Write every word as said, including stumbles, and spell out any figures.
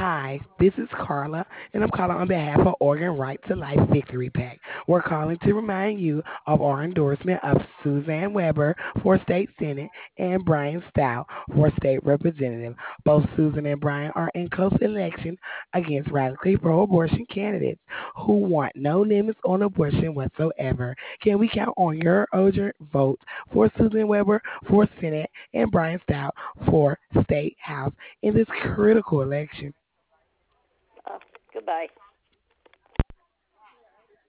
Hi, this is Carla, and I'm calling on behalf of Oregon Right to Life Victory Pack. We're calling to remind you of our endorsement of Suzanne Weber for State Senate and Brian Stout for State Representative. Both Susan and Brian are in close election against radically pro-abortion candidates who want no limits on abortion whatsoever. Can we count on your urgent vote for Susan Weber for Senate and Brian Stout for State House in this critical election? Oh, goodbye.